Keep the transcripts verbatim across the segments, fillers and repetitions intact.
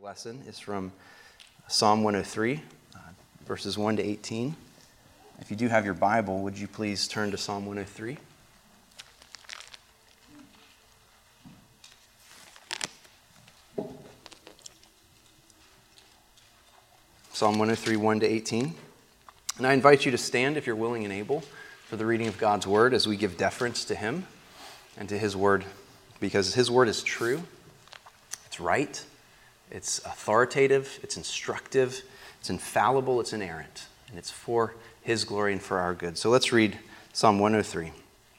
Lesson is from Psalm one oh three, uh, verses one to eighteen. If you do have your Bible, would you please turn to Psalm one oh three? Psalm one oh three, one to eighteen. And I invite you to stand if you're willing and able for the reading of God's Word as we give deference to Him and to His Word, because His Word is true, it's right, it's authoritative, it's instructive, it's infallible, it's inerrant, and it's for His glory and for our good. So let's read Psalm one oh three.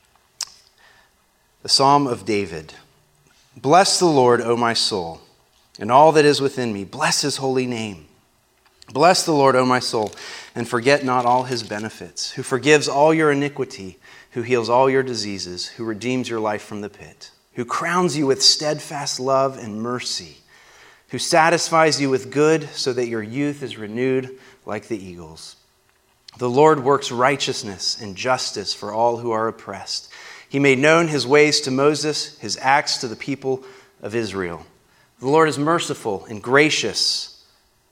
The Psalm of David. Bless the Lord, O my soul, and all that is within me. Bless His holy name. Bless the Lord, O my soul, and forget not all His benefits, who forgives all your iniquity, who heals all your diseases, who redeems your life from the pit, who crowns you with steadfast love and mercy, who satisfies you with good so that your youth is renewed like the eagles. The Lord works righteousness and justice for all who are oppressed. He made known His ways to Moses, His acts to the people of Israel. The Lord is merciful and gracious,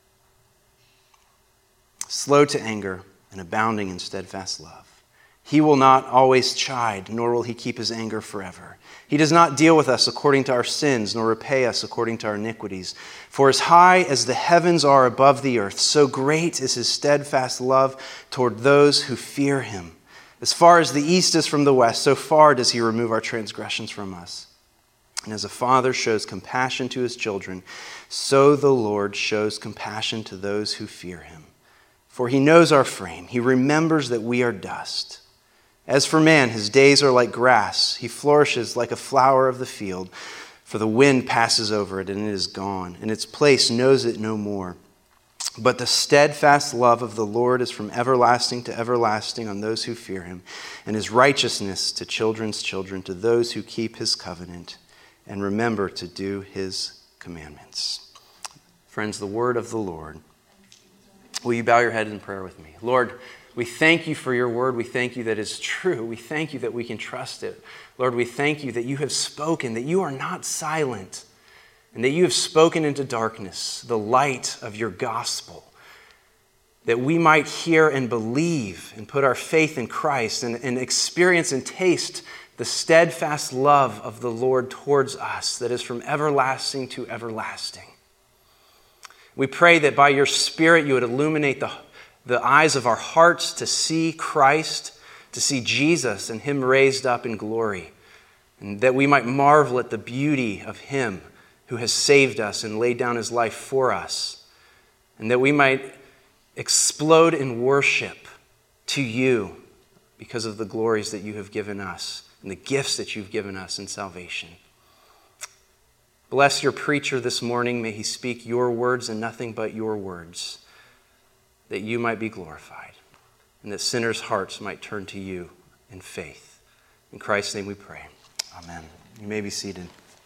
slow to anger and abounding in steadfast love. He will not always chide, nor will He keep His anger forever. He does not deal with us according to our sins, nor repay us according to our iniquities. For as high as the heavens are above the earth, so great is His steadfast love toward those who fear Him. As far as the east is from the west, so far does He remove our transgressions from us. And as a father shows compassion to his children, so the Lord shows compassion to those who fear Him. For He knows our frame. He remembers that we are dust. As for man, his days are like grass. He flourishes like a flower of the field. For the wind passes over it, and it is gone, and its place knows it no more. But the steadfast love of the Lord is from everlasting to everlasting on those who fear Him, and His righteousness to children's children, to those who keep His covenant and remember to do His commandments. Friends, the word of the Lord. Will you bow your head in prayer with me? Lord, we thank You for Your word. We thank You that it's true. We thank You that we can trust it. Lord, we thank You that You have spoken, that You are not silent, and that You have spoken into darkness the light of Your gospel, that we might hear and believe and put our faith in Christ and, and experience and taste the steadfast love of the Lord towards us that is from everlasting to everlasting. We pray that by Your Spirit You would illuminate the the eyes of our hearts to see Christ, to see Jesus and Him raised up in glory, and that we might marvel at the beauty of Him who has saved us and laid down His life for us, and that we might explode in worship to You because of the glories that You have given us and the gifts that You've given us in salvation. Bless Your preacher this morning. May he speak Your words and nothing but Your words, that You might be glorified, and that sinners' hearts might turn to You in faith. In Christ's name we pray. Amen. You may be seated.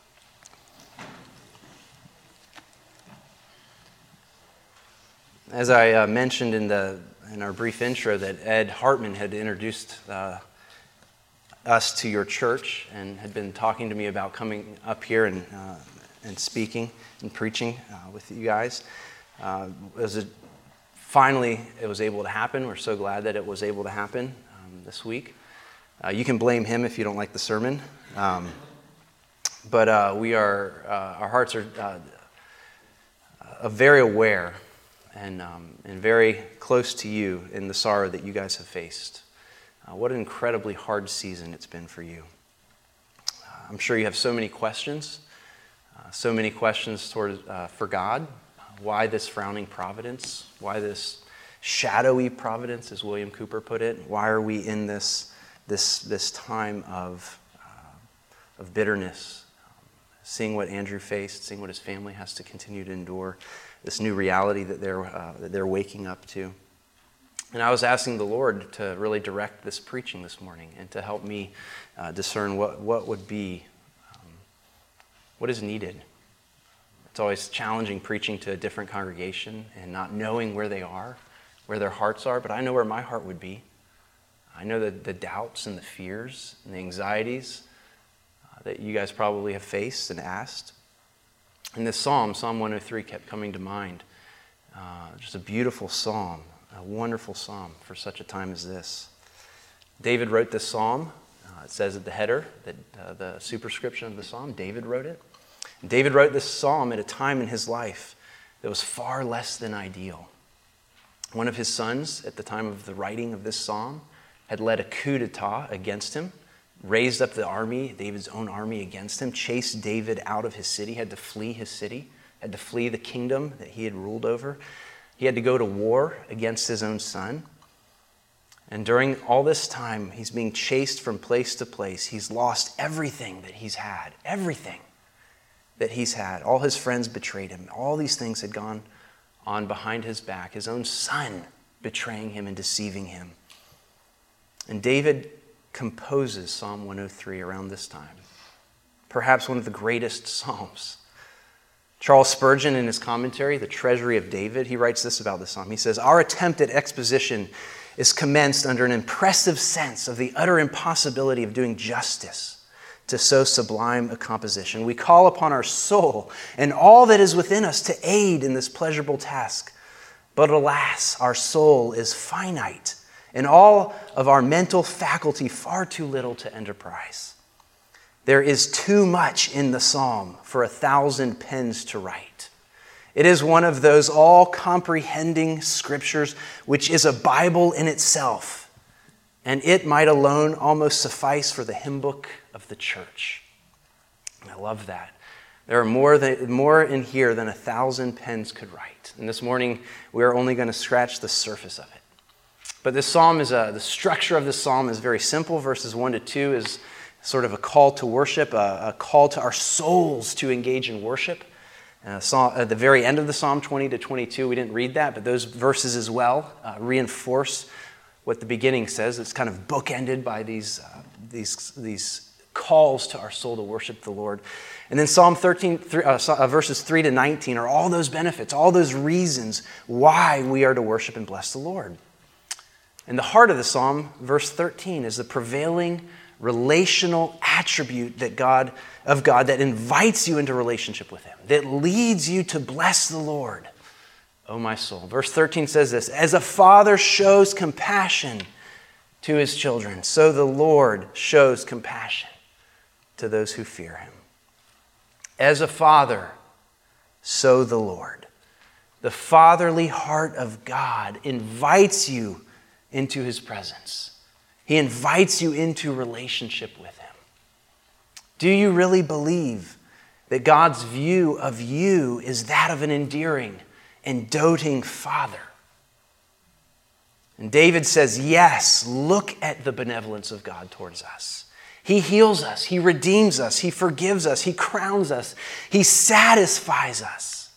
As I uh, mentioned in the in our brief intro, that Ed Hartman had introduced uh, us to your church and had been talking to me about coming up here and uh, and speaking and preaching uh, with you guys. Uh, it was a Finally, it was able to happen. We're so glad that it was able to happen um, this week. Uh, you can blame him if you don't like the sermon. Um, but uh, we are, uh, our hearts are uh, uh, very aware and, um, and very close to you in the sorrow that you guys have faced. Uh, what an incredibly hard season it's been for you. Uh, I'm sure you have so many questions, uh, so many questions toward, uh, for God. Why this frowning providence? Why this shadowy providence, as William Cooper put it? Why are we in this this this time of uh, of bitterness? Um, seeing what Andrew faced, seeing what his family has to continue to endure, this new reality that they're uh, that they're waking up to. And I was asking the Lord to really direct this preaching this morning and to help me uh, discern what what would be um, what is needed. It's always challenging preaching to a different congregation and not knowing where they are, where their hearts are, but I know where my heart would be. I know the, the doubts and the fears and the anxieties uh, that you guys probably have faced and asked. And this psalm, Psalm one oh three, kept coming to mind. Uh, just a beautiful psalm, a wonderful psalm for such a time as this. David wrote this psalm. Uh, it says at the header, that uh, the superscription of the psalm, David wrote it. And David wrote this psalm at a time in his life that was far less than ideal. One of his sons, at the time of the writing of this psalm, had led a coup d'etat against him, raised up the army, David's own army against him, chased David out of his city, had to flee his city, had to flee the kingdom that he had ruled over. He had to go to war against his own son. And during all this time, he's being chased from place to place. He's lost everything that he's had, everything that he's had. All his friends betrayed him. All these things had gone on behind his back. His own son betraying him and deceiving him. And David composes Psalm one oh three around this time. Perhaps one of the greatest psalms. Charles Spurgeon, in his commentary, The Treasury of David, he writes this about the psalm. He says, "Our attempt at exposition is commenced under an impressive sense of the utter impossibility of doing justice to so sublime a composition. We call upon our soul and all that is within us to aid in this pleasurable task. But alas, our soul is finite, and all of our mental faculty far too little to enterprise. There is too much in the psalm for a thousand pens to write. It is one of those all-comprehending scriptures which is a Bible in itself, and it might alone almost suffice for the hymn book of the church." And I love that. There are more, than, more in here than a thousand pens could write. And this morning, we are only going to scratch the surface of it. But this psalm is a, the structure of this psalm is very simple. Verses one to two is sort of a call to worship, a, a call to our souls to engage in worship. Uh, psalm, at the very end of the psalm, twenty to twenty-two, we didn't read that, but those verses as well uh, reinforce what the beginning says. It's kind of bookended by these, uh, these, these calls to our soul to worship the Lord. And then Psalm thirteen, three, uh, uh, verses three to nineteen are all those benefits, all those reasons why we are to worship and bless the Lord. And the heart of the psalm, verse thirteen, is the prevailing relational attribute that God of God that invites you into relationship with Him, that leads you to bless the Lord, O my soul. Verse thirteen says this: "As a father shows compassion to his children, so the Lord shows compassion to those who fear Him." As a father, so the Lord. The fatherly heart of God invites you into His presence. He invites you into relationship with Him. Do you really believe that God's view of you is that of an endearing and doting father? And David says, yes, look at the benevolence of God towards us. He heals us. He redeems us. He forgives us. He crowns us. He satisfies us.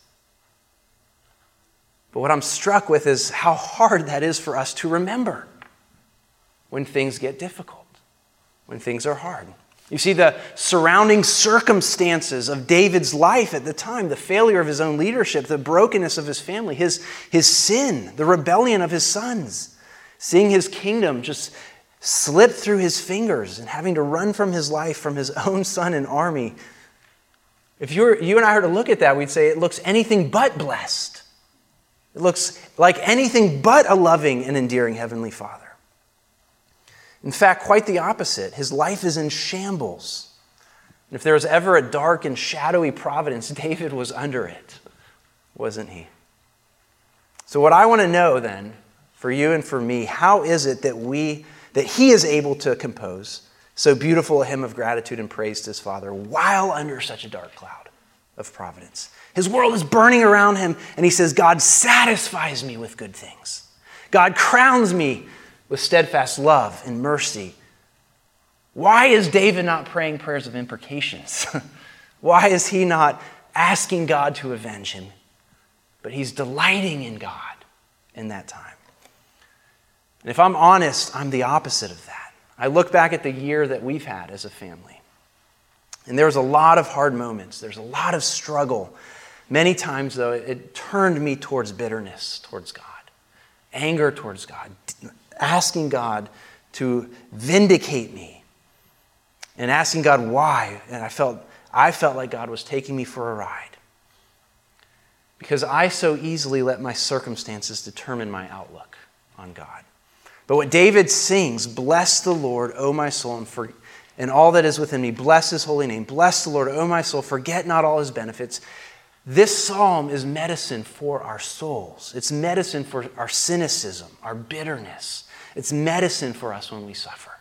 But what I'm struck with is how hard that is for us to remember when things get difficult, when things are hard. You see, the surrounding circumstances of David's life at the time, the failure of his own leadership, the brokenness of his family, his, his sin, the rebellion of his sons, seeing his kingdom just slip through his fingers and having to run from his life from his own son and army. If you you and I were to look at that, we'd say it looks anything but blessed. It looks like anything but a loving and endearing Heavenly Father. In fact, quite the opposite. His life is in shambles. And if there was ever a dark and shadowy providence, David was under it, wasn't he? So what I want to know then, for you and for me, how is it that we that he is able to compose so beautiful a hymn of gratitude and praise to his Father while under such a dark cloud of providence? His world is burning around him, and he says, God satisfies me with good things. God crowns me with steadfast love and mercy. Why is David not praying prayers of imprecations? Why is he not asking God to avenge him? But he's delighting in God in that time. And if I'm honest, I'm the opposite of that. I look back at the year that we've had as a family, and there was a lot of hard moments. There's a lot of struggle. Many times, though, it turned me towards bitterness towards God, anger towards God, asking God to vindicate me, and asking God why. And I felt I felt like God was taking me for a ride. because I so easily let my circumstances determine my outlook on God. But what David sings, bless the Lord, O my soul, and, for, and all that is within me, bless his holy name. Bless the Lord, O my soul, forget not all his benefits. This psalm is medicine for our souls. It's medicine for our cynicism, our bitterness. It's medicine for us when we suffer.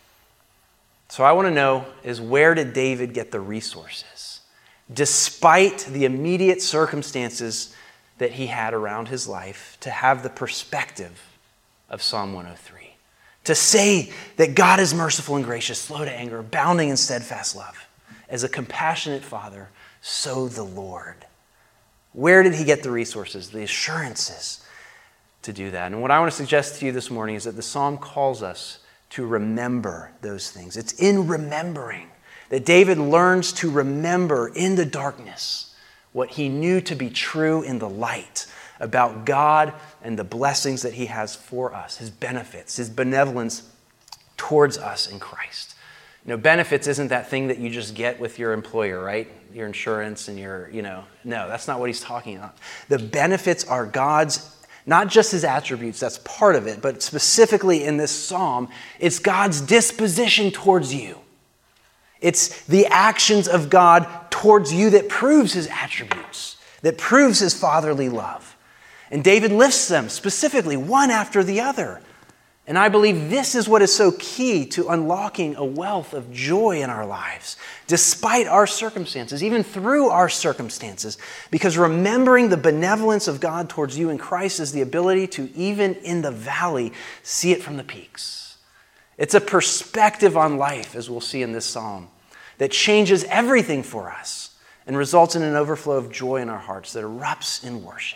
So I want to know is, where did David get the resources? Despite the immediate circumstances that he had around his life, to have the perspective of Psalm one oh three. To say that God is merciful and gracious, slow to anger, abounding in steadfast love. As a compassionate Father, so the Lord. Where did he get the resources, the assurances to do that? And what I want to suggest to you this morning is that the psalm calls us to remember those things. It's in remembering that David learns to remember in the darkness what he knew to be true in the light about God and the blessings that he has for us, his benefits, his benevolence towards us in Christ. You know, benefits isn't that thing that you just get with your employer, right? Your insurance and your, you know, no, that's not what he's talking about. The benefits are God's, not just his attributes, that's part of it, but specifically in this psalm, it's God's disposition towards you. It's the actions of God towards you that proves his attributes, that proves his fatherly love. And David lists them specifically, one after the other. And I believe this is what is so key to unlocking a wealth of joy in our lives, despite our circumstances, even through our circumstances, because remembering the benevolence of God towards you in Christ is the ability to, even in the valley, see it from the peaks. It's a perspective on life, as we'll see in this psalm, that changes everything for us and results in an overflow of joy in our hearts that erupts in worship,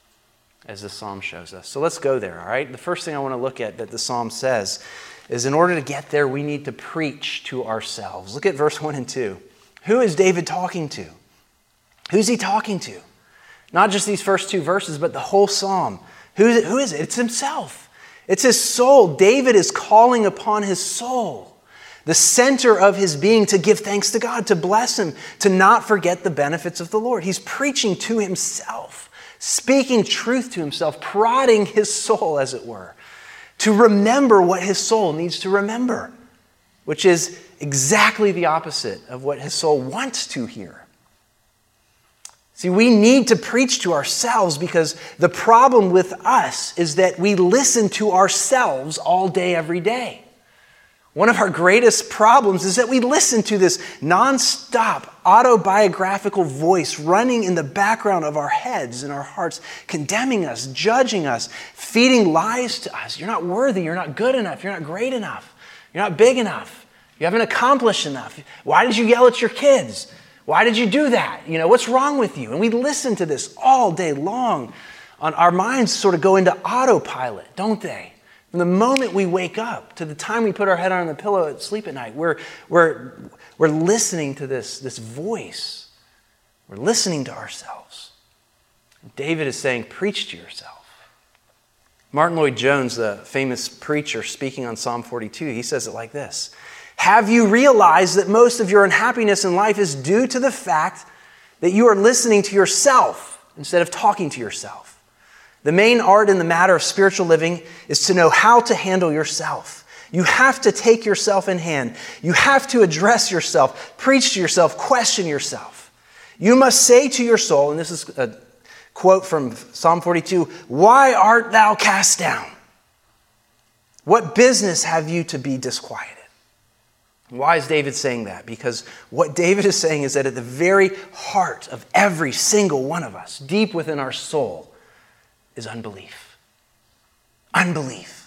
as the psalm shows us. So let's go there, all right? The first thing I want to look at that the psalm says is, in order to get there, we need to preach to ourselves. Look at verse one and two. Who is David talking to? Who's he talking to? Not just these first two verses, but the whole psalm. Who is it? Who is it? It's himself. It's his soul. David is calling upon his soul, the center of his being, to give thanks to God, to bless him, to not forget the benefits of the Lord. He's preaching to himself, speaking truth to himself, prodding his soul, as it were, to remember what his soul needs to remember, which is exactly the opposite of what his soul wants to hear. See, we need to preach to ourselves because the problem with us is that we listen to ourselves all day, every day. One of our greatest problems is that we listen to this nonstop autobiographical voice running in the background of our heads and our hearts, condemning us, judging us, feeding lies to us. You're not worthy. You're not good enough. You're not great enough. You're not big enough. You haven't accomplished enough. Why did you yell at your kids? Why did you do that? You know, what's wrong with you? And we listen to this all day long. On our minds sort of go into autopilot, don't they? From the moment we wake up to the time we put our head on the pillow at sleep at night, we're, we're, we're listening to this, this voice. We're listening to ourselves. David is saying, preach to yourself. Martin Lloyd-Jones, the famous preacher, speaking on Psalm forty-two, he says it like this. Have you realized that most of your unhappiness in life is due to the fact that you are listening to yourself instead of talking to yourself? The main art in the matter of spiritual living is to know how to handle yourself. You have to take yourself in hand. You have to address yourself, preach to yourself, question yourself. You must say to your soul, and this is a quote from Psalm forty-two, why art thou cast down? What business have you to be disquieted? Why is David saying that? Because what David is saying is that at the very heart of every single one of us, deep within our soul, is unbelief. Unbelief.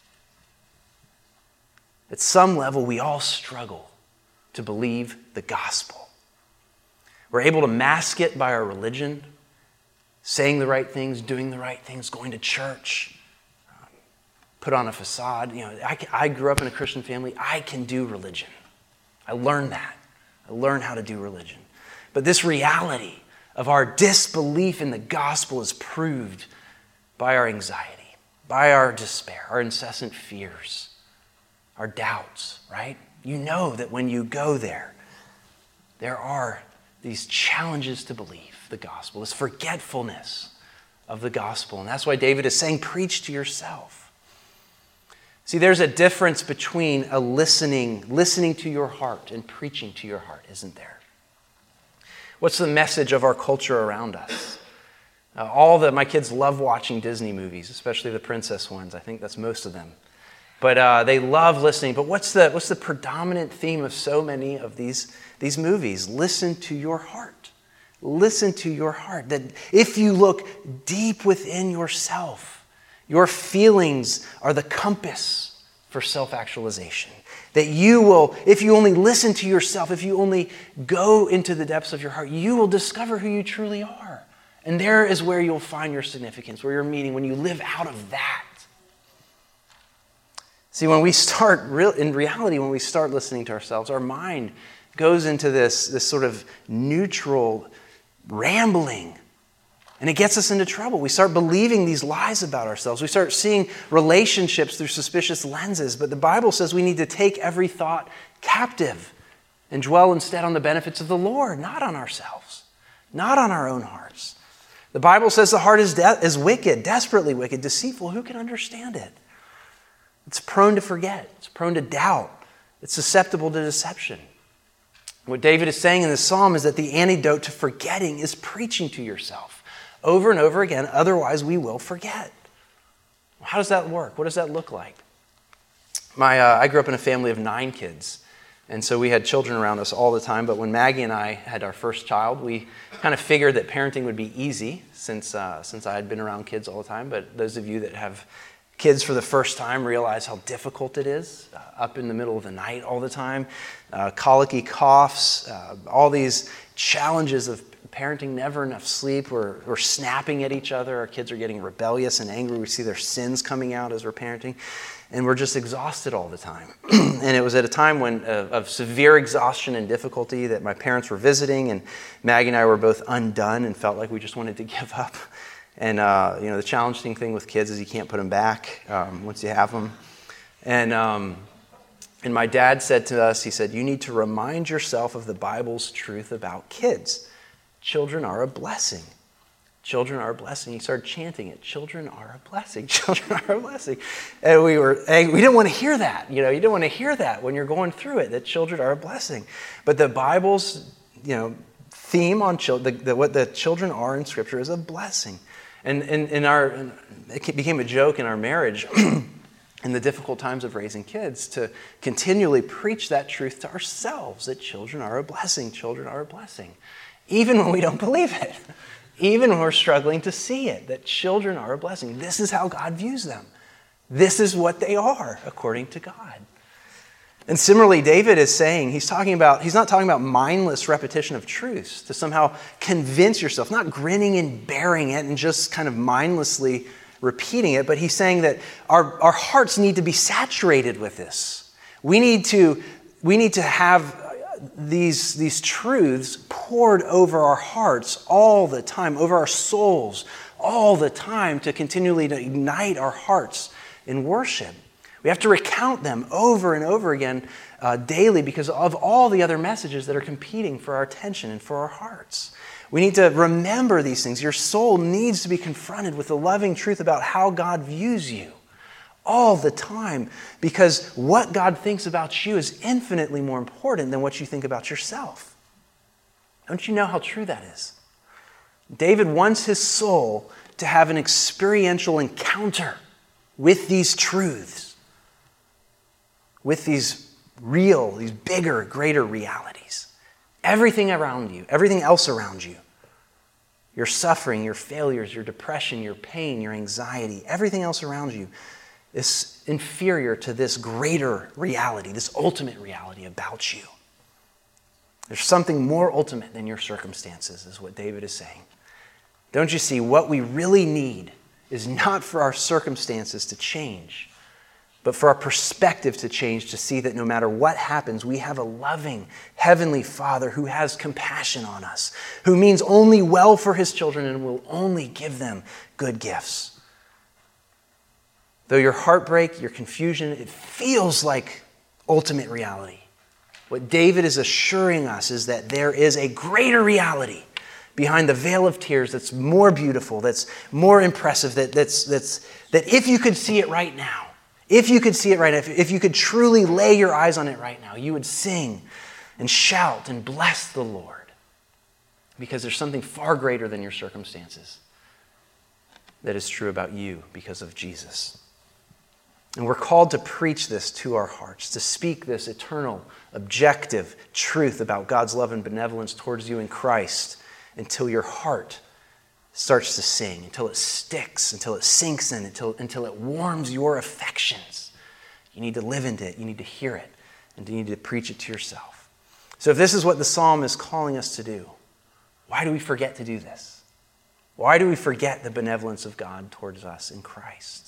At some level, we all struggle to believe the gospel. We're able to mask it by our religion, saying the right things, doing the right things, going to church, put on a facade. You know, I, I grew up in a Christian family. I can do religion. I learned that. I learned how to do religion. But this reality of our disbelief in the gospel is proved by our anxiety, by our despair, our incessant fears, our doubts, right? You know that when you go there, there are these challenges to believe. The the gospel, this forgetfulness of the gospel. And that's why David is saying, preach to yourself. See, there's a difference between a listening, listening to your heart and preaching to your heart, isn't there? What's the message of our culture around us? Uh, all the, my kids love watching Disney movies, especially the princess ones. I think that's most of them. But uh, they love listening. But what's the, what's the predominant theme of so many of these, these movies? Listen to your heart. Listen to your heart. That if you look deep within yourself, your feelings are the compass for self-actualization. That you will, if you only listen to yourself, if you only go into the depths of your heart, you will discover who you truly are. And there is where you'll find your significance, where your meaning, when you live out of that. See, when we start, real, in reality, when we start listening to ourselves, our mind goes into this, this sort of neutral rambling. And it gets us into trouble. We start believing these lies about ourselves. We start seeing relationships through suspicious lenses. But the Bible says we need to take every thought captive and dwell instead on the benefits of the Lord, not on ourselves, not on our own hearts. The Bible says the heart is, de- is wicked, desperately wicked, deceitful. Who can understand it? It's prone to forget. It's prone to doubt. It's susceptible to deception. What David is saying in this psalm is that the antidote to forgetting is preaching to yourself over and over again, otherwise we will forget. How does that work? What does that look like? My, uh, I grew up in a family of nine kids, and so we had children around us all the time, but when Maggie and I had our first child, we kind of figured that parenting would be easy since, uh, since I had been around kids all the time, but those of you that have kids for the first time realize how difficult it is, uh, up in the middle of the night all the time, uh, colicky coughs, uh, all these challenges of parenting, never enough sleep. We're, we're snapping at each other. Our kids are getting rebellious and angry. We see their sins coming out as we're parenting. And we're just exhausted all the time. And it was at a time when uh, of severe exhaustion and difficulty that my parents were visiting, and Maggie and I were both undone and felt like we just wanted to give up. And uh, you know, the challenging thing with kids is you can't put them back um, once you have them. And um, and my dad said to us, he said, you need to remind yourself of the Bible's truth about kids. Children are a blessing. Children are a blessing. He started chanting it. Children are a blessing. Children are a blessing. And we were, and we didn't want to hear that. You know, you don't want to hear that when you're going through it, that children are a blessing. But the Bible's, you know, theme on children, the, the, what the children are in Scripture is a blessing. And in, in our, in, it became a joke in our marriage in the difficult times of raising kids to continually preach that truth to ourselves, that children are a blessing. Children are a blessing. Even when we don't believe it, even when we're struggling to see it, that children are a blessing. This is how God views them. This is what they are according to God. And similarly, David is saying, he's talking about, he's not talking about mindless repetition of truths to somehow convince yourself, not grinning and bearing it and just kind of mindlessly repeating it, but he's saying that our, our hearts need to be saturated with this. We need to, we need to have These, these truths poured over our hearts all the time, over our souls all the time, to continually to ignite our hearts in worship. We have to recount them over and over again uh, daily because of all the other messages that are competing for our attention and for our hearts. We need to remember these things. Your soul needs to be confronted with the loving truth about how God views you all the time, because what God thinks about you is infinitely more important than what you think about yourself. Don't you know how true that is? David wants his soul to have an experiential encounter with these truths, with these real, these bigger, greater realities. Everything around you, everything else around you, your suffering, your failures, your depression, your pain, your anxiety, everything else around you is inferior to this greater reality, this ultimate reality about you. There's something more ultimate than your circumstances, is what David is saying. Don't you see, what we really need is not for our circumstances to change, but for our perspective to change, to see that no matter what happens, we have a loving heavenly Father who has compassion on us, who means only well for his children and will only give them good gifts. Though your heartbreak, your confusion, it feels like ultimate reality. What David is assuring us is that there is a greater reality behind the veil of tears that's more beautiful, that's more impressive, that, that's, that's, that if you could see it right now, if you could see it right now, if, if you could truly lay your eyes on it right now, you would sing and shout and bless the Lord, because there's something far greater than your circumstances that is true about you because of Jesus. And we're called to preach this to our hearts, to speak this eternal, objective truth about God's love and benevolence towards you in Christ until your heart starts to sing, until it sticks, until it sinks in, until, until it warms your affections. You need to live into it. You need to hear it. And you need to preach it to yourself. So if this is what the psalm is calling us to do, why do we forget to do this? Why do we forget the benevolence of God towards us in Christ?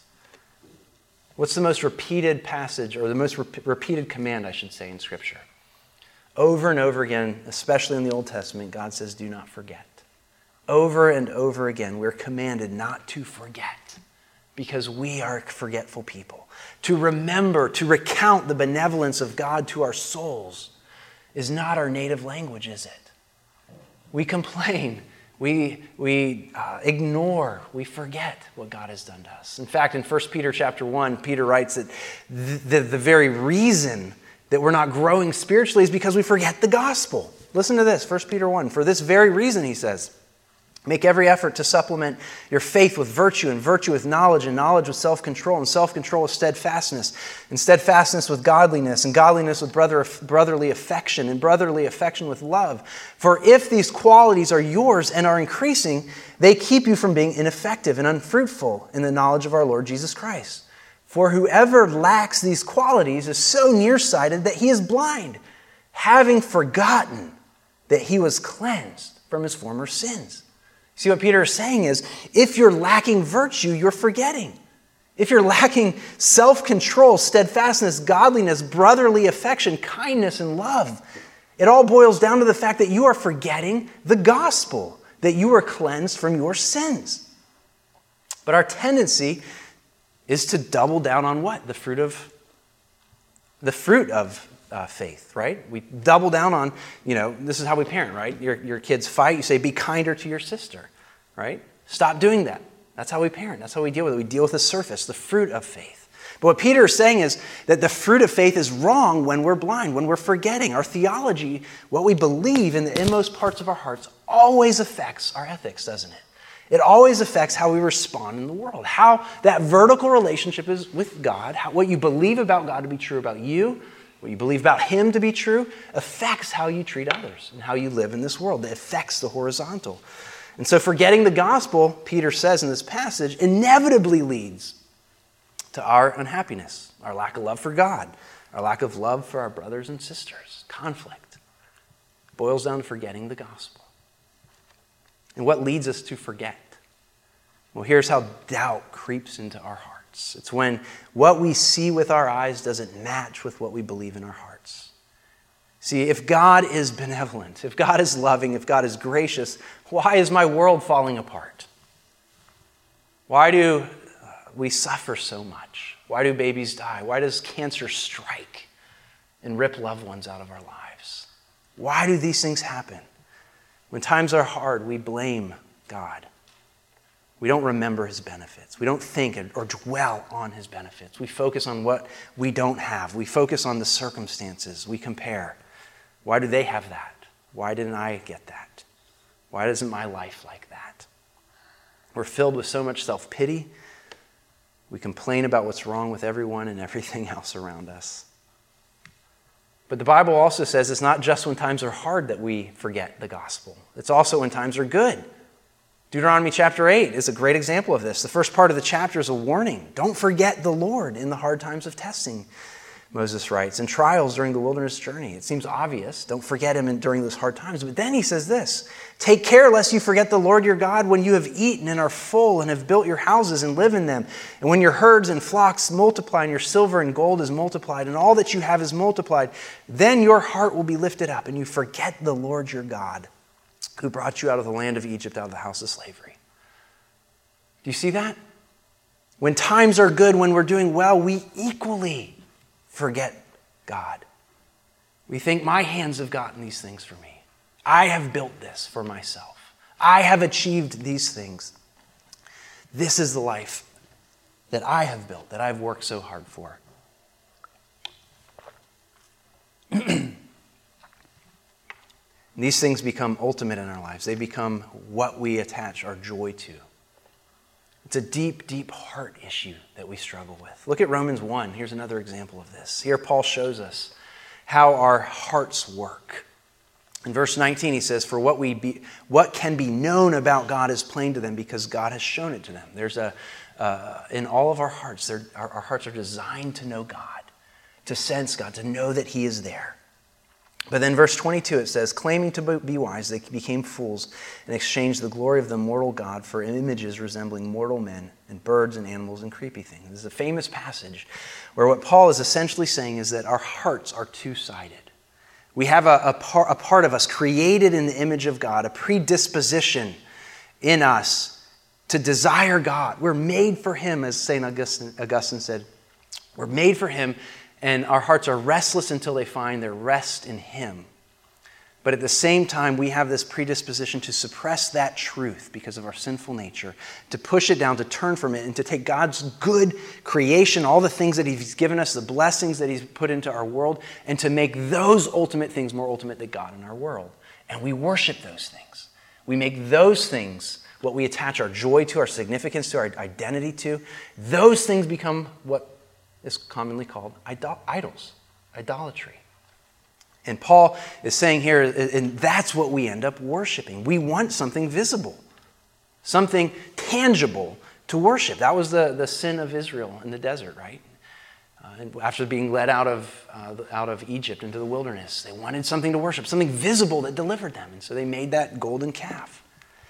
What's the most repeated passage, or the most re- repeated command, I should say, in Scripture? Over and over again, especially in the Old Testament, God says, do not forget. Over and over again, we're commanded not to forget, because we are forgetful people. To remember, to recount the benevolence of God to our souls is not our native language, is it? We complain. We, we uh, ignore, we forget what God has done to us. In fact, in First Peter chapter one, Peter writes that the, the, the very reason that we're not growing spiritually is because we forget the gospel. Listen to this, First Peter one. For this very reason, he says, make every effort to supplement your faith with virtue, and virtue with knowledge, and knowledge with self-control, and self-control with steadfastness, and steadfastness with godliness, and godliness with brother, brotherly affection, and brotherly affection with love. For if these qualities are yours and are increasing, they keep you from being ineffective and unfruitful in the knowledge of our Lord Jesus Christ. For whoever lacks these qualities is so nearsighted that he is blind, having forgotten that he was cleansed from his former sins. See, what Peter is saying is, if you're lacking virtue, you're forgetting. If you're lacking self-control, steadfastness, godliness, brotherly affection, kindness, and love, it all boils down to the fact that you are forgetting the gospel, that you are cleansed from your sins. But our tendency is to double down on what? The fruit of, the fruit of Uh, faith, right? We double down on, you know, this is how we parent, right? Your, your kids fight, you say, be kinder to your sister, right? Stop doing that. That's how we parent. That's how we deal with it. We deal with the surface, the fruit of faith. But what Peter is saying is that the fruit of faith is wrong when we're blind, when we're forgetting. Our theology, what we believe in the inmost parts of our hearts, always affects our ethics, doesn't it? It always affects how we respond in the world, how that vertical relationship is with God, how, what you believe about God to be true about you, what you believe about Him to be true, affects how you treat others and how you live in this world. It affects the horizontal. And so forgetting the gospel, Peter says in this passage, inevitably leads to our unhappiness, our lack of love for God, our lack of love for our brothers and sisters. Conflict. It boils down to forgetting the gospel. And what leads us to forget? Well, here's how doubt creeps into our hearts. It's when what we see with our eyes doesn't match with what we believe in our hearts. See, if God is benevolent, if God is loving, if God is gracious, why is my world falling apart? Why do we suffer so much? Why do babies die? Why does cancer strike and rip loved ones out of our lives? Why do these things happen? When times are hard, we blame God. We don't remember His benefits. We don't think or dwell on His benefits. We focus on what we don't have. We focus on the circumstances. We compare. Why do they have that? Why didn't I get that? Why isn't my life like that? We're filled with so much self-pity. We complain about what's wrong with everyone and everything else around us. But the Bible also says it's not just when times are hard that we forget the gospel. It's also when times are good. Deuteronomy chapter eight is a great example of this. The first part of the chapter is a warning. Don't forget the Lord in the hard times of testing, Moses writes, and trials during the wilderness journey. It seems obvious. Don't forget Him during those hard times. But then he says this, take care lest you forget the Lord your God when you have eaten and are full and have built your houses and live in them. And when your herds and flocks multiply and your silver and gold is multiplied and all that you have is multiplied, then your heart will be lifted up and you forget the Lord your God, who brought you out of the land of Egypt, out of the house of slavery. Do you see that? When times are good, when we're doing well, we equally forget God. We think, my hands have gotten these things for me. I have built this for myself. I have achieved these things. This is the life that I have built, that I've worked so hard for. These things become ultimate in our lives. They become what we attach our joy to. It's a deep, deep heart issue that we struggle with. Look at Romans one. Here's another example of this. Here Paul shows us how our hearts work. In verse nineteen, he says, for what we be, what can be known about God is plain to them because God has shown it to them. There's a, uh, in all of our hearts, our, our hearts are designed to know God, to sense God, to know that he is there. But then verse twenty-two, it says, claiming to be wise, they became fools and exchanged the glory of the mortal God for images resembling mortal men and birds and animals and creepy things. This is a famous passage where what Paul is essentially saying is that our hearts are two-sided. We have a, a, par, a part of us created in the image of God, a predisposition in us to desire God. We're made for him, as Saint Augustine, Augustine said. We're made for him. And our hearts are restless until they find their rest in him. But at the same time, we have this predisposition to suppress that truth because of our sinful nature, to push it down, to turn from it, and to take God's good creation, all the things that he's given us, the blessings that he's put into our world, and to make those ultimate things more ultimate than God in our world. And we worship those things. We make those things what we attach our joy to, our significance to, our identity to. Those things become what is commonly called idol- idols, idolatry. And Paul is saying here, and that's what we end up worshiping. We want something visible, something tangible to worship. That was the, the sin of Israel in the desert, right? Uh, and after being led out of, uh, out of Egypt into the wilderness, they wanted something to worship, something visible that delivered them. And so they made that golden calf.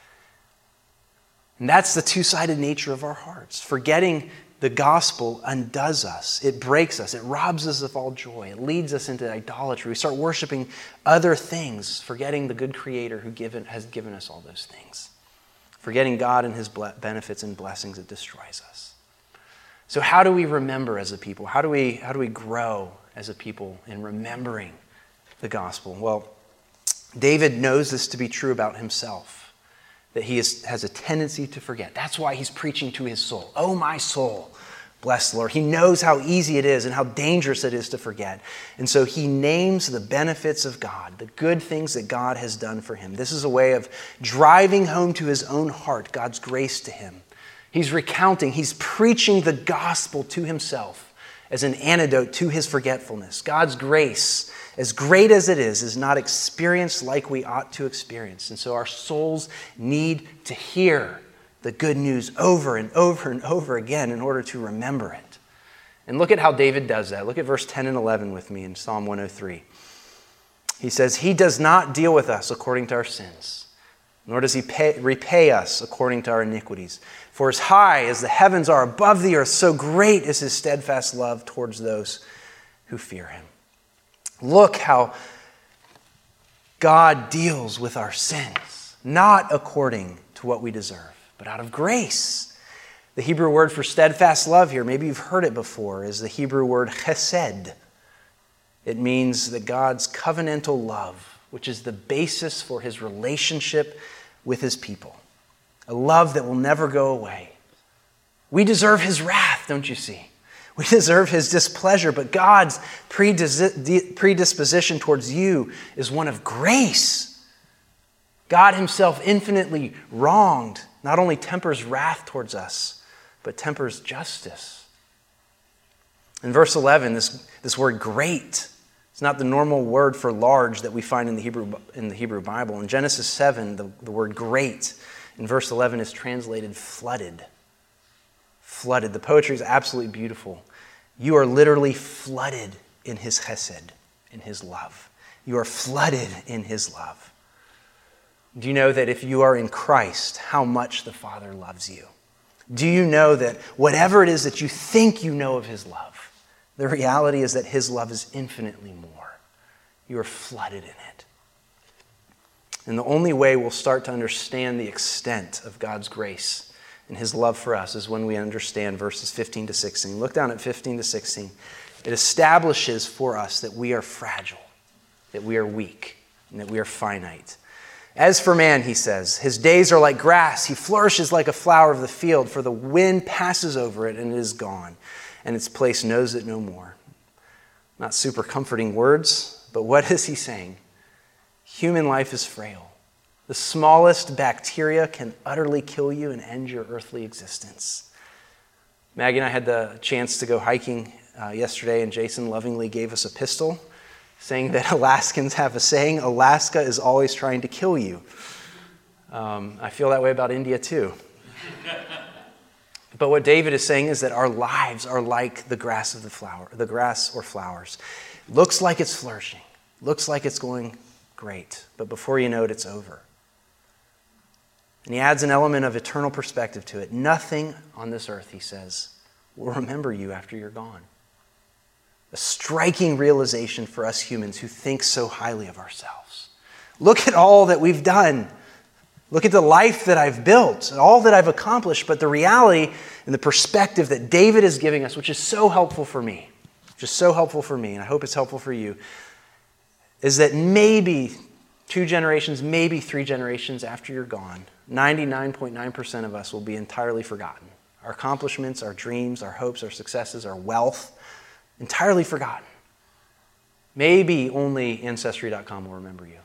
And that's the two-sided nature of our hearts. Forgetting the gospel undoes us. It breaks us. It robs us of all joy. It leads us into idolatry. We start worshiping other things, forgetting the good Creator who given, has given us all those things. Forgetting God and his benefits and blessings, it destroys us. So how do we remember as a people? How do we, how do we grow as a people in remembering the gospel? Well, David knows this to be true about himself, that he is, has a tendency to forget. That's why he's preaching to his soul. Oh, my soul, bless the Lord. He knows how easy it is and how dangerous it is to forget. And so he names the benefits of God, the good things that God has done for him. This is a way of driving home to his own heart God's grace to him. He's recounting, he's preaching the gospel to himself as an antidote to his forgetfulness. God's grace, as great as it is, is not experienced like we ought to experience. And so our souls need to hear the good news over and over and over again in order to remember it. And look at how David does that. Look at verse ten and eleven with me in Psalm one oh three. He says, he does not deal with us according to our sins, nor does he pay, repay us according to our iniquities. For as high as the heavens are above the earth, so great is his steadfast love towards those who fear him. Look how God deals with our sins, not according to what we deserve, but out of grace. The Hebrew word for steadfast love here, maybe you've heard it before, is the Hebrew word chesed. It means that God's covenantal love, which is the basis for his relationship with his people. A love that will never go away. We deserve his wrath, don't you see? We deserve his displeasure, but God's predisposition towards you is one of grace. God himself, infinitely wronged, not only tempers wrath towards us, but tempers justice. In verse eleven, this, this word great, it's not the normal word for large that we find in the Hebrew, in the Hebrew Bible. In Genesis seven, the, the word great in verse eleven is translated flooded. Flooded. The poetry is absolutely beautiful. You are literally flooded in his chesed, in his love. You are flooded in his love. Do you know that if you are in Christ, how much the Father loves you? Do you know that whatever it is that you think you know of his love, the reality is that his love is infinitely more. You are flooded in it. And the only way we'll start to understand the extent of God's grace and his love for us is when we understand verses fifteen to sixteen. Look down at fifteen to sixteen. It establishes for us that we are fragile, that we are weak, and that we are finite. As for man, he says, his days are like grass. He flourishes like a flower of the field, for the wind passes over it and it is gone, and its place knows it no more. Not super comforting words, but what is he saying? Human life is frail. The smallest bacteria can utterly kill you and end your earthly existence. Maggie and I had the chance to go hiking uh, yesterday, and Jason lovingly gave us a pistol, saying that Alaskans have a saying, Alaska is always trying to kill you. Um, I feel that way about India too. But what David is saying is that our lives are like the grass of the flower, the grass or flowers. Looks like it's flourishing, looks like it's going great, but before you know it, it's over. And he adds an element of eternal perspective to it. Nothing on this earth, he says, will remember you after you're gone. A striking realization for us humans who think so highly of ourselves. Look at all that we've done. Look at the life that I've built, all that I've accomplished. But the reality and the perspective that David is giving us, which is so helpful for me, just so helpful for me, and I hope it's helpful for you, is that maybe two generations, maybe three generations after you're gone, ninety-nine point nine percent of us will be entirely forgotten. Our accomplishments, our dreams, our hopes, our successes, our wealth, entirely forgotten. Maybe only Ancestry dot com will remember you.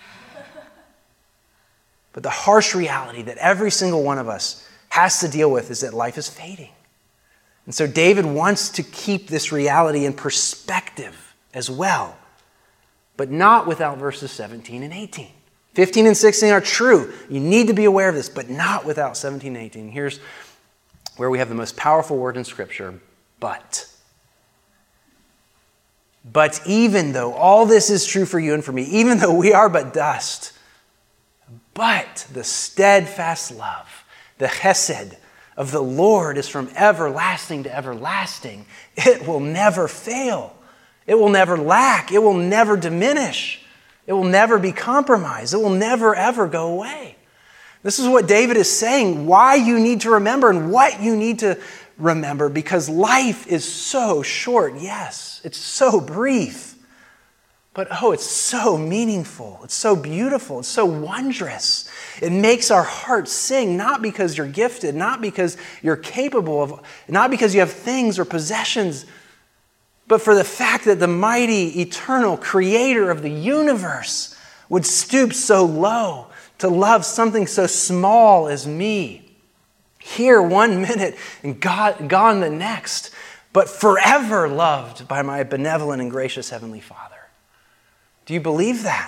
But the harsh reality that every single one of us has to deal with is that life is fading. And so David wants to keep this reality in perspective as well, but not without verses seventeen and eighteen. fifteen and sixteen are true. You need to be aware of this, but not without seventeen and eighteen. Here's where we have the most powerful word in Scripture, but. But even though all this is true for you and for me, even though we are but dust, but the steadfast love, the chesed of the Lord is from everlasting to everlasting. It will never fail. It will never lack. It will never diminish. It will never be compromised. It will never, ever go away. This is what David is saying, why you need to remember and what you need to remember, because life is so short. Yes, it's so brief, but oh, it's so meaningful. It's so beautiful. It's so wondrous. It makes our hearts sing, not because you're gifted, not because you're capable of, not because you have things or possessions, but for the fact that the mighty, eternal creator of the universe would stoop so low to love something so small as me. Here one minute and God, gone the next, but forever loved by my benevolent and gracious Heavenly Father. Do you believe that?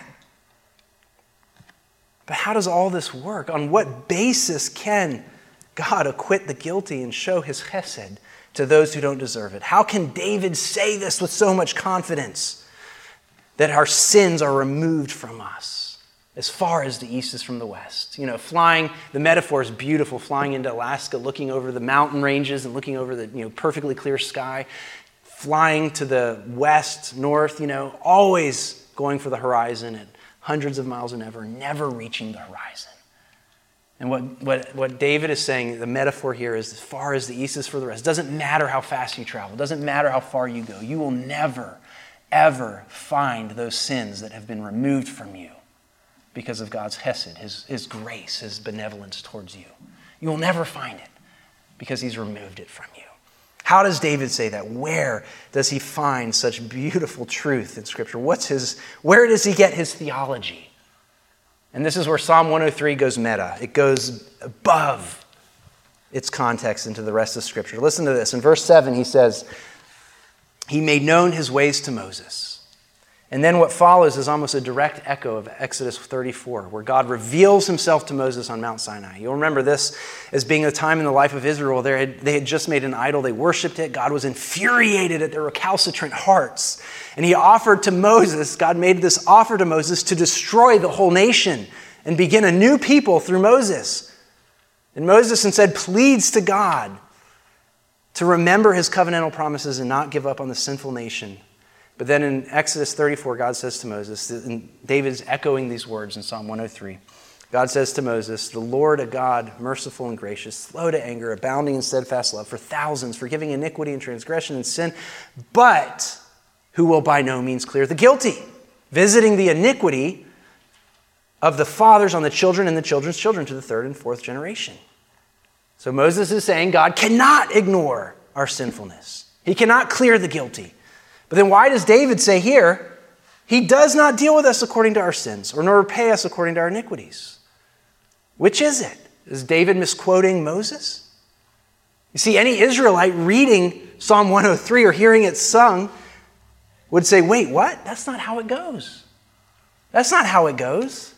But how does all this work? On what basis can God acquit the guilty and show his chesed to those who don't deserve it? How can David say this with so much confidence, that our sins are removed from us as far as the east is from the west? You know, flying, the metaphor is beautiful, flying into Alaska, looking over the mountain ranges and looking over the, you know, perfectly clear sky, flying to the west, north, you know, always going for the horizon at hundreds of miles an hour, never reaching the horizon. And what, what, what David is saying, the metaphor here is as far as the east is for the west. It doesn't matter how fast you travel. It doesn't matter how far you go. You will never, ever find those sins that have been removed from you because of God's chesed, his, his grace, his benevolence towards you. You will never find it because he's removed it from you. How does David say that? Where does he find such beautiful truth in Scripture? What's his, where does he get his theology? And this is where Psalm one oh three goes meta. It goes above its context into the rest of Scripture. Listen to this. In verse seven, he says, he made known his ways to Moses. And then what follows is almost a direct echo of Exodus thirty-four, where God reveals himself to Moses on Mount Sinai. You'll remember this as being a time in the life of Israel. They had, they had just made an idol. They worshipped it. God was infuriated at their recalcitrant hearts. And he offered to Moses, God made this offer to Moses to destroy the whole nation and begin a new people through Moses. And Moses instead pleads to God to remember his covenantal promises and not give up on the sinful nation. But then in Exodus thirty-four, God says to Moses, and David is echoing these words in Psalm one oh three. God says to Moses, the Lord, a God merciful and gracious, slow to anger, abounding in steadfast love for thousands, forgiving iniquity and transgression and sin, but who will by no means clear the guilty, visiting the iniquity of the fathers on the children and the children's children to the third and fourth generation. So Moses is saying God cannot ignore our sinfulness. He cannot clear the guilty. But then why does David say here, he does not deal with us according to our sins, or nor repay us according to our iniquities? Which is it? Is David misquoting Moses? You see, any Israelite reading Psalm one oh three or hearing it sung would say, wait, what? That's not how it goes. That's not how it goes.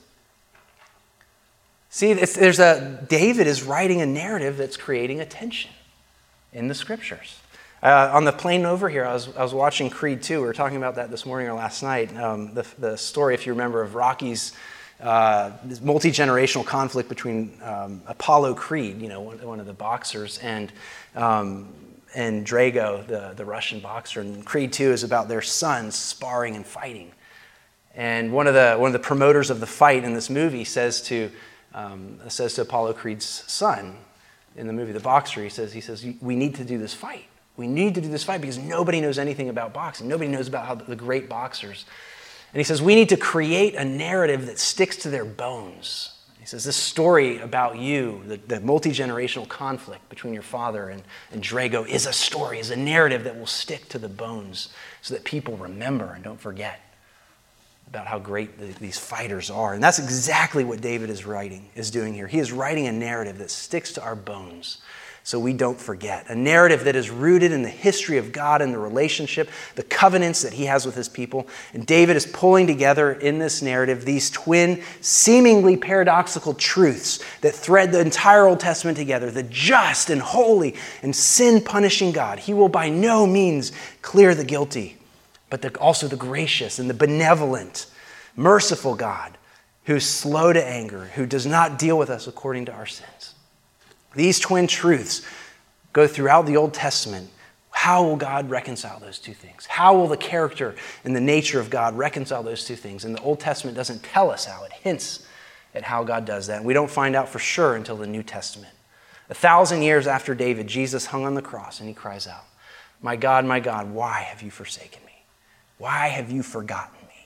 See, there's a David is writing a narrative that's creating a tension in the scriptures. Uh, on the plane over here, I was I was watching Creed two. We were talking about that this morning or last night. Um, the, the story, if you remember, of Rocky's uh, multi-generational conflict between um, Apollo Creed, you know, one, one of the boxers, and um, and Drago, the, the Russian boxer. And Creed two is about their sons sparring and fighting. And one of the one of the promoters of the fight in this movie says to um, says to Apollo Creed's son in the movie, the boxer, he says he says we need to do this fight. We need to do this fight because nobody knows anything about boxing. Nobody knows about how the great boxers. And he says, we need to create a narrative that sticks to their bones. He says, this story about you, the, the multi-generational conflict between your father and, and Drago is a story, is a narrative that will stick to the bones so that people remember and don't forget about how great the, these fighters are. And that's exactly what David is writing, is doing here. He is writing a narrative that sticks to our bones, so we don't forget. A narrative that is rooted in the history of God and the relationship, the covenants that he has with his people. And David is pulling together in this narrative these twin, seemingly paradoxical truths that thread the entire Old Testament together. The just and holy and sin-punishing God. He will by no means clear the guilty, but the, also the gracious and the benevolent, merciful God who's slow to anger, who does not deal with us according to our sins. These twin truths go throughout the Old Testament. How will God reconcile those two things? How will the character and the nature of God reconcile those two things? And the Old Testament doesn't tell us how. It hints at how God does that. And we don't find out for sure until the New Testament. A thousand years after David, Jesus hung on the cross and he cries out, my God, my God, why have you forsaken me? Why have you forgotten me?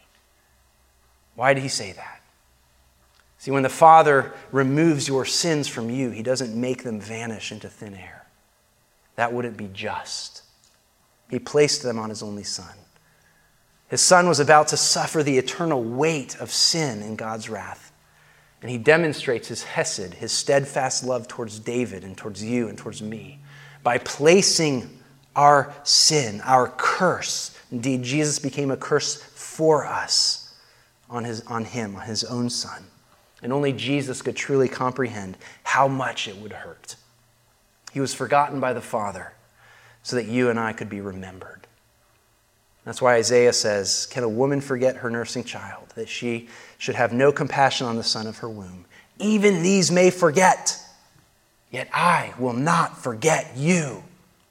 Why did he say that? See, when the Father removes your sins from you, he doesn't make them vanish into thin air. That wouldn't be just. He placed them on his only Son. His Son was about to suffer the eternal weight of sin in God's wrath. And he demonstrates his hesed, his steadfast love towards David and towards you and towards me, by placing our sin, our curse. Indeed, Jesus became a curse for us on his, on him, on his own Son. And only Jesus could truly comprehend how much it would hurt. He was forgotten by the Father so that you and I could be remembered. That's why Isaiah says, can a woman forget her nursing child, that she should have no compassion on the son of her womb? Even these may forget, yet I will not forget you.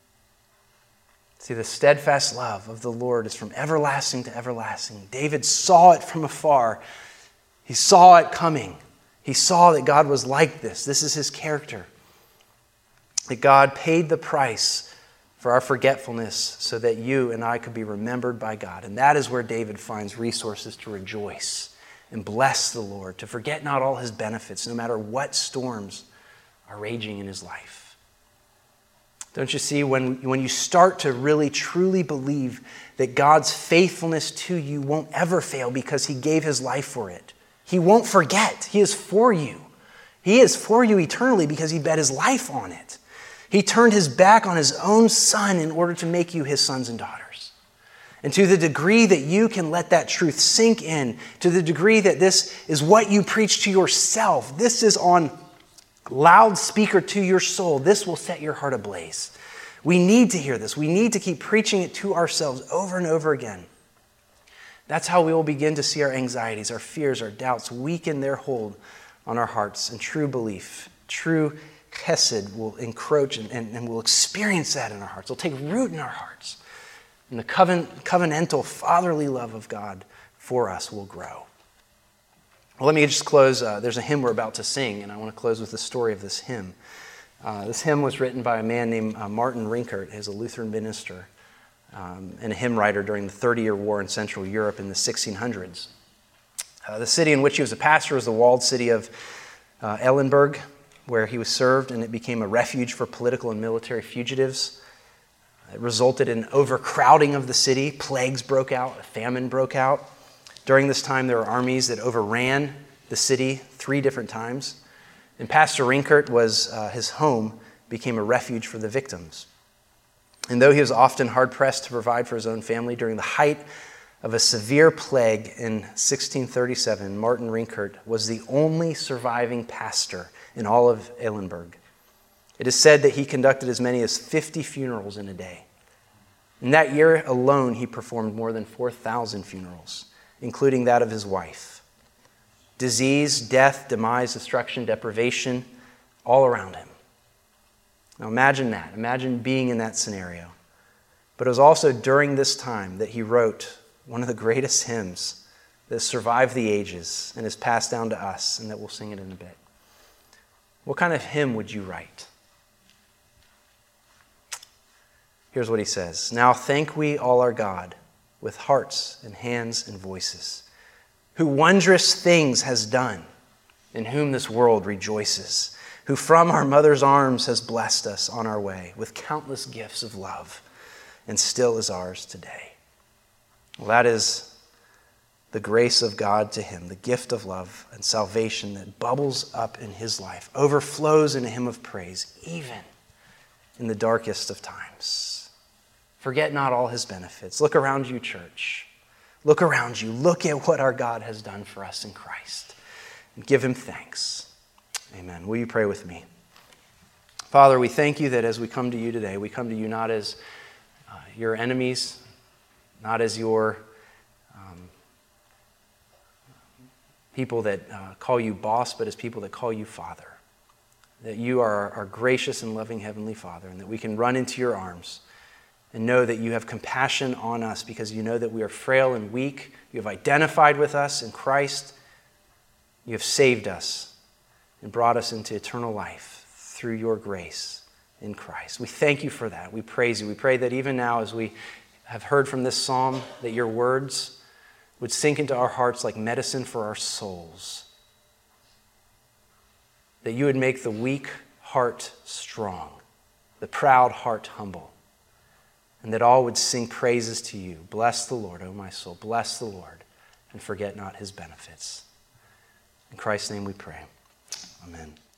See, the steadfast love of the Lord is from everlasting to everlasting. David saw it from afar. He saw it coming. He saw that God was like this. This is his character. That God paid the price for our forgetfulness so that you and I could be remembered by God. And that is where David finds resources to rejoice and bless the Lord, to forget not all his benefits, no matter what storms are raging in his life. Don't you see, when, when you start to really truly believe that God's faithfulness to you won't ever fail because he gave his life for it. He won't forget. He is for you. He is for you eternally because he bet his life on it. He turned his back on his own Son in order to make you his sons and daughters. And to the degree that you can let that truth sink in, to the degree that this is what you preach to yourself, this is on loudspeaker to your soul, this will set your heart ablaze. We need to hear this. We need to keep preaching it to ourselves over and over again. That's how we will begin to see our anxieties, our fears, our doubts weaken their hold on our hearts. And true belief, true chesed will encroach and, and, and we'll experience that in our hearts. It'll take root in our hearts. And the covenant, covenantal, fatherly love of God for us will grow. Well, let me just close. Uh, there's a hymn we're about to sing, and I want to close with the story of this hymn. Uh, this hymn was written by a man named uh, Martin Rinkert. He's a Lutheran minister. Um, and a hymn writer during the Thirty-Year War in Central Europe in the sixteen hundreds. Uh, the city in which he was a pastor was the walled city of uh, Eilenburg, where he was served, and it became a refuge for political and military fugitives. It resulted in overcrowding of the city. Plagues broke out. A famine broke out. During this time, there were armies that overran the city three different times. And Pastor Rinkert was, uh, his home became a refuge for the victims. And though he was often hard-pressed to provide for his own family, during the height of a severe plague in sixteen thirty-seven, Martin Rinkert was the only surviving pastor in all of Eilenburg. It is said that he conducted as many as fifty funerals in a day. In that year alone, he performed more than four thousand funerals, including that of his wife. Disease, death, demise, destruction, deprivation, all around him. Now imagine that. Imagine being in that scenario. But it was also during this time that he wrote one of the greatest hymns that has survived the ages and is passed down to us, and that we'll sing it in a bit. What kind of hymn would you write? Here's what he says. Now thank we all our God with hearts and hands and voices, who wondrous things has done, in whom this world rejoices, who from our mother's arms has blessed us on our way with countless gifts of love, and still is ours today. Well, that is the grace of God to him, the gift of love and salvation that bubbles up in his life, overflows in a hymn of praise, even in the darkest of times. Forget not all his benefits. Look around you, church. Look around you. Look at what our God has done for us in Christ, and give him thanks. Amen. Will you pray with me? Father, we thank you that as we come to you today, we come to you not as uh, your enemies, not as your um, people that uh, call you boss, but as people that call you Father. That you are our gracious and loving Heavenly Father, and that we can run into your arms and know that you have compassion on us because you know that we are frail and weak. You have identified with us in Christ. You have saved us and brought us into eternal life through your grace in Christ. We thank you for that. We praise you. We pray that even now as we have heard from this psalm, that your words would sink into our hearts like medicine for our souls. That you would make the weak heart strong, the proud heart humble, and that all would sing praises to you. Bless the Lord, O my soul. Bless the Lord, and forget not his benefits. In Christ's name we pray. Amen.